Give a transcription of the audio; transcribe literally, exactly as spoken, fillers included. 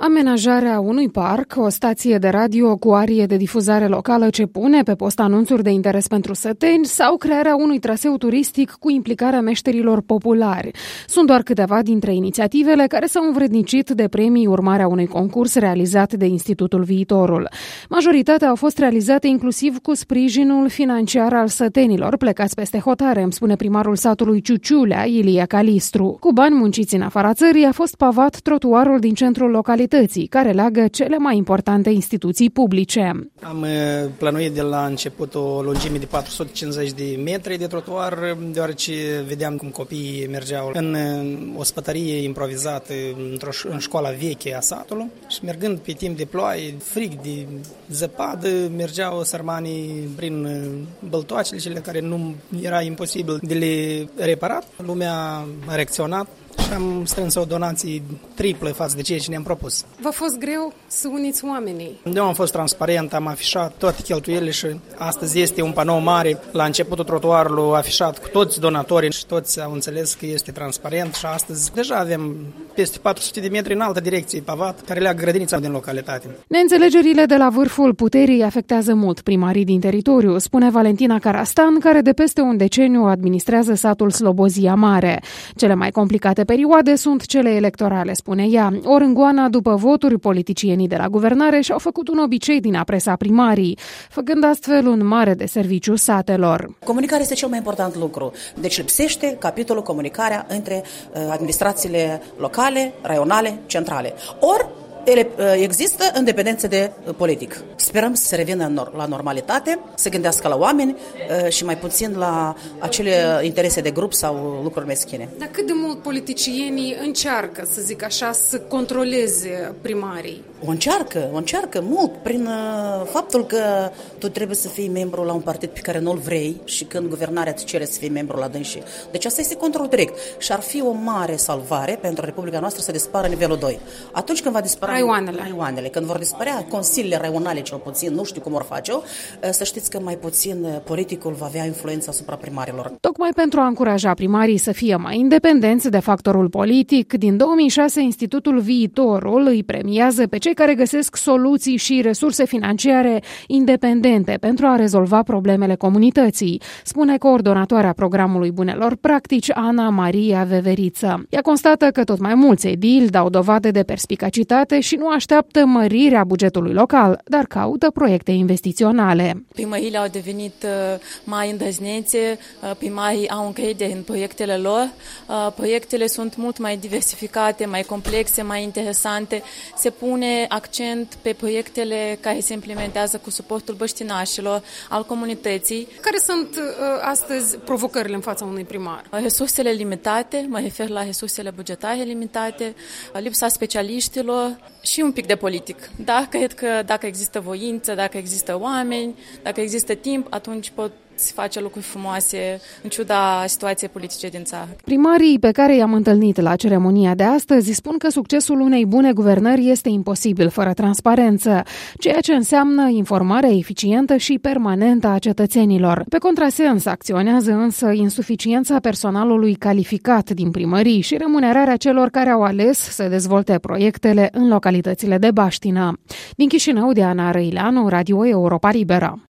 Amenajarea unui parc, o stație de radio cu arie de difuzare locală ce pune pe post anunțuri de interes pentru săteni sau crearea unui traseu turistic cu implicarea meșterilor populari. Sunt doar câteva dintre inițiativele care s-au învrednicit de premii urmarea unui concurs realizat de Institutul Viitorul. Majoritatea au fost realizate inclusiv cu sprijinul financiar al sătenilor plecați peste hotare, îmi spune primarul satului Ciuciulea, Ilie Calistru. Cu bani munciți în afara țării a fost pavat trotuarul din centrul localității, care leagă cele mai importante instituții publice. Am plănuit de la început o lungime de patru sute cincizeci de metri de trotuar, deoarece vedeam cum copiii mergeau în o spătărie improvizată într-o în școala veche a satului și mergând pe timp de ploaie, frig, de zăpadă, mergeau sărmanii prin băltoacele cele care nu era imposibil de le reparat. Lumea a reacționat și am strâns o donație triplă față de ceea ce ne-am propus. V-a fost greu să uniți oamenii? Eu am fost transparent, am afișat toate cheltuielile și astăzi este un panou mare la începutul trotuarului afișat cu toți donatorii și toți au înțeles că este transparent și astăzi deja avem peste patru sute de metri în altă direcție pavat care leagă grădinița din localitate. Neînțelegerile de la vârful puterii afectează mult primarii din teritoriu, spune Valentina Carastan, care de peste un deceniu administrează satul Slobozia Mare. Cele mai complicate perioade sunt cele electorale, spune ea. Ori în goana după voturi, politicienii de la guvernare și-au făcut un obicei din a presa primarii, făcând astfel un mare deserviciu satelor. Comunicarea este cel mai important lucru. Deci lipsește capitolul comunicarea între uh, administrațiile locale, raionale, centrale. Ori ele există în dependență de politic. Sperăm să se revină la normalitate, să gândească la oameni și mai puțin la acele interese de grup sau lucruri meschine. Dar cât de mult politicienii încearcă, să zic așa, să controleze primarii? O încearcă, o încearcă mult prin faptul că tu trebuie să fii membru la un partid pe care nu-l vrei și când guvernarea îți cere să fii membru la dânsii. Deci asta este control direct și ar fi o mare salvare pentru Republica noastră să dispară nivelul doi. Atunci când va dispara Raioanele. Raioanele. Când vor dispărea consiliile raionale, cel puțin, nu știu cum vor face-o, să știți că mai puțin politicul va avea influență asupra primarilor. Tocmai pentru a încuraja primarii să fie mai independenți de factorul politic, din două mii șase Institutul Viitorul îi premiază pe cei care găsesc soluții și resurse financiare independente pentru a rezolva problemele comunității, spune coordonatoarea programului Bunelor Practici, Ana Maria Veveriță. Ea constată că tot mai mulți edili dau dovadă de perspicacitate și nu așteaptă mărirea bugetului local, dar caută proiecte investiționale. Primăriile au devenit mai îndrăznețe, primarii au încredere în proiectele lor, proiectele sunt mult mai diversificate, mai complexe, mai interesante, se pune accent pe proiectele care se implementează cu suportul băștinașilor, al comunității. Care sunt astăzi provocările în fața unui primar? Resursele limitate, mă refer la resursele bugetare limitate, lipsa specialiștilor și un pic de politic. Da, cred că dacă există voință, dacă există oameni, dacă există timp, atunci pot face lucruri frumoase în ciuda situației politice din țară. Primarii pe care i-am întâlnit la ceremonia de astăzi spun că succesul unei bune guvernări este imposibil fără transparență, ceea ce înseamnă informarea eficientă și permanentă a cetățenilor. Pe contrasens, acționează însă insuficiența personalului calificat din primării și remunerarea celor care au ales să dezvolte proiectele în localitățile de baștină. Din Chișinău, Diana Răileanu, Radio Europa Liberă.